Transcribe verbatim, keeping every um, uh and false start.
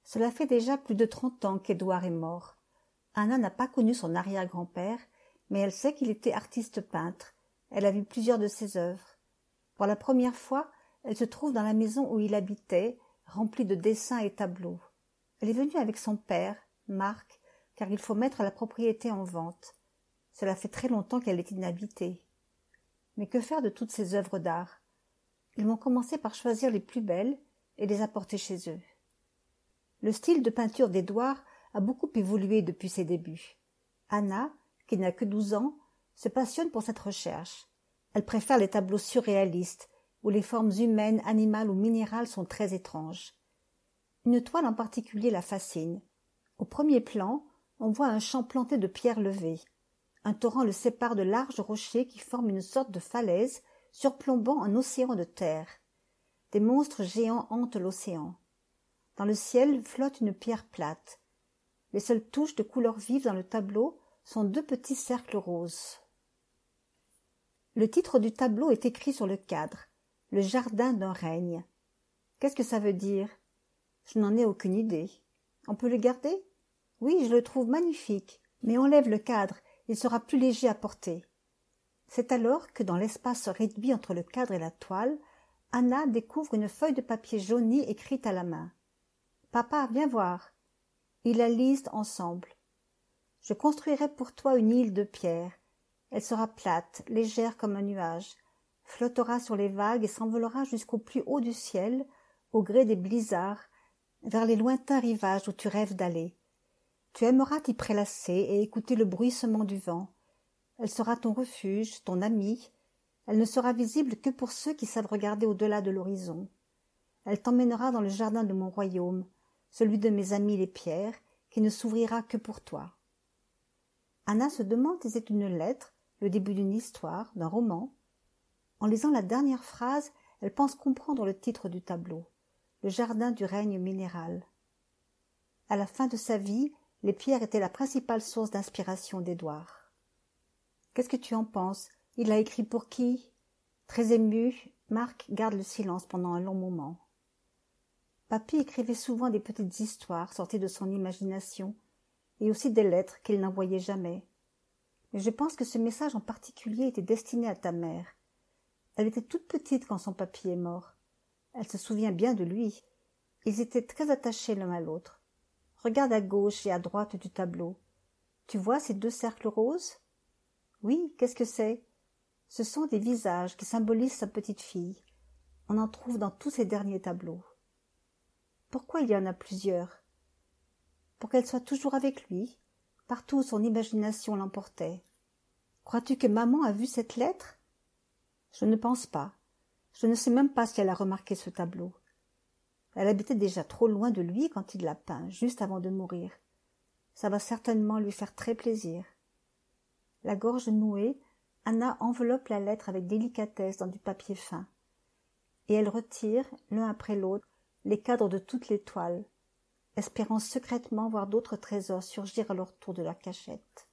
Cela fait déjà plus de trente ans qu'Édouard est mort. Anna n'a pas connu son arrière-grand-père, mais elle sait qu'il était artiste-peintre. Elle a vu plusieurs de ses œuvres. Pour la première fois, elle se trouve dans la maison où il habitait, remplie de dessins et tableaux. Elle est venue avec son père, Marc, car il faut mettre la propriété en vente. Cela fait très longtemps qu'elle est inhabitée. Mais que faire de toutes ces œuvres d'art? Ils vont commencer par choisir les plus belles et les apporter chez eux. Le style de peinture d'Édouard a beaucoup évolué depuis ses débuts. Anna, qui n'a que douze ans, se passionne pour cette recherche. Elle préfère les tableaux surréalistes, où les formes humaines, animales ou minérales sont très étranges. Une toile en particulier la fascine. Au premier plan, on voit un champ planté de pierres levées. Un torrent le sépare de larges rochers qui forment une sorte de falaise surplombant un océan de terre. Des monstres géants hantent l'océan. Dans le ciel flotte une pierre plate. Les seules touches de couleur vive dans le tableau sont deux petits cercles roses. Le titre du tableau est écrit sur le cadre, « Le jardin d'un règne ». Qu'est-ce que ça veut dire? Je n'en ai aucune idée. On peut le garder? Oui, je le trouve magnifique, mais enlève le cadre, il sera plus léger à porter. C'est alors que dans l'espace réduit entre le cadre et la toile, Anna découvre une feuille de papier jauni écrite à la main. « Papa, viens voir. » Ils la lisent ensemble. « Je construirai pour toi une île de pierre. Elle sera plate, légère comme un nuage, flottera sur les vagues et s'envolera jusqu'au plus haut du ciel, au gré des blizzards, vers les lointains rivages où tu rêves d'aller. Tu aimeras t'y prélasser et écouter le bruissement du vent. Elle sera ton refuge, ton amie. Elle ne sera visible que pour ceux qui savent regarder au-delà de l'horizon. Elle t'emmènera dans le jardin de mon royaume, celui de mes amis les pierres, qui ne s'ouvrira que pour toi. » Anna se demande si c'est une lettre, le début d'une histoire, d'un roman. En lisant la dernière phrase, elle pense comprendre le titre du tableau, « Le jardin du règne minéral ». À la fin de sa vie, les pierres étaient la principale source d'inspiration d'Édouard. Qu'est-ce que tu en penses? Il l'a écrit pour qui? Très ému, Marc garde le silence pendant un long moment. Papy écrivait souvent des petites histoires sorties de son imagination, et aussi des lettres qu'il n'envoyait jamais. Mais je pense que ce message en particulier était destiné à ta mère. Elle était toute petite quand son papy est mort. Elle se souvient bien de lui. Ils étaient très attachés l'un à l'autre. Regarde à gauche et à droite du tableau. Tu vois ces deux cercles roses? Oui, qu'est-ce que c'est? Ce sont des visages qui symbolisent sa petite fille. On en trouve dans tous ces derniers tableaux. Pourquoi il y en a plusieurs? Pour qu'elle soit toujours avec lui, partout où son imagination l'emportait. Crois-tu que maman a vu cette lettre? Je ne pense pas. Je ne sais même pas si elle a remarqué ce tableau. Elle habitait déjà trop loin de lui quand il l'a peint, juste avant de mourir. Ça va certainement lui faire très plaisir. La gorge nouée, Anna enveloppe la lettre avec délicatesse dans du papier fin. Et elle retire, l'un après l'autre, les cadres de toutes les toiles, espérant secrètement voir d'autres trésors surgir à leur tour de la cachette.